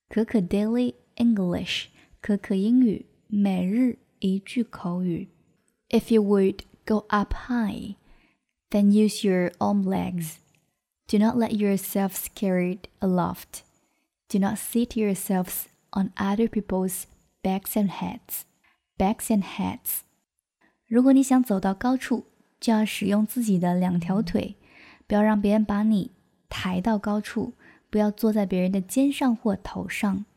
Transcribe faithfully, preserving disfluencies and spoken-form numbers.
可可 Daily English， 可可英语每日一句口语。If you would go up high, then use your own legs. Do not let yourselves carried aloft. Do not seat yourselves on other people's backs and heads. Backs and heads. 如果你想走到高处，就要使用自己的两条腿，不要让别人把你抬到高处，不要坐在别人的肩上或头上。